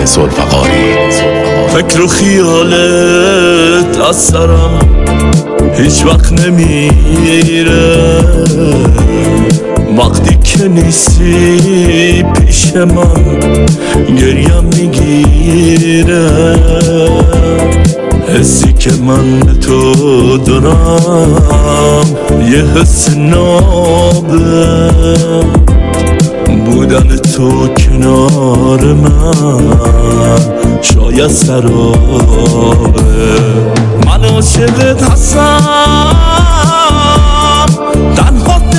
ذوالفقاری. فکر و خیالت از سرم هیچ وقت نمیره، وقتی که نیستی پیش من گریم میگیره. حسی که من به تو دارم یه حس نابه، بودن تو کنار من شاید سرابه. من عاشقت هستم، تنهات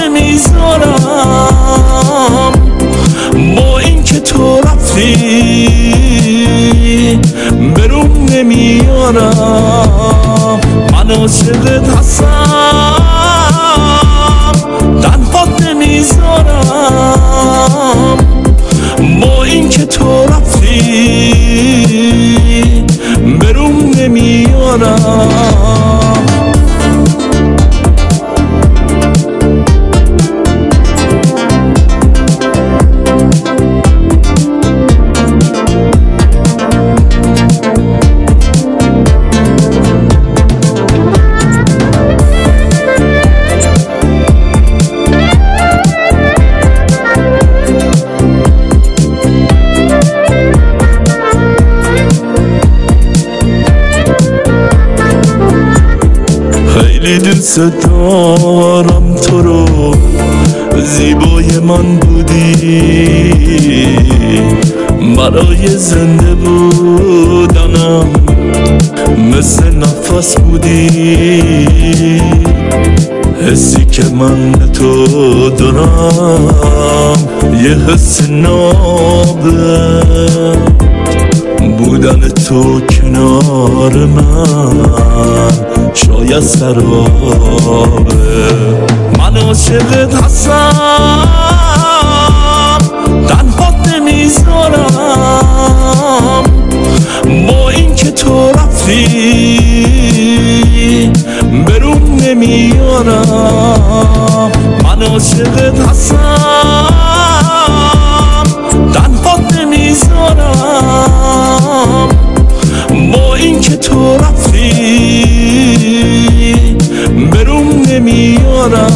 نمیذارم، با این که تو رفتی برون نمیارم. من عاشقت هستم، تنهات نمیذارم، با این که تو رفتی برون نمیارم. خیلی دوست دارم تو رو، زیبای من بودی، برای زنده بودنم مثل نفس بودی. حسی که من به تو دارم یه حس نابه، بودن تو کنار من شاید سرابه. من عاشقت هستم، تنهات نمیذارم، با این که تو رفتی برون نمیارم. من عاشقت هستم، تنهات نمیذارم، با این که تو رفتی برون نمیارم.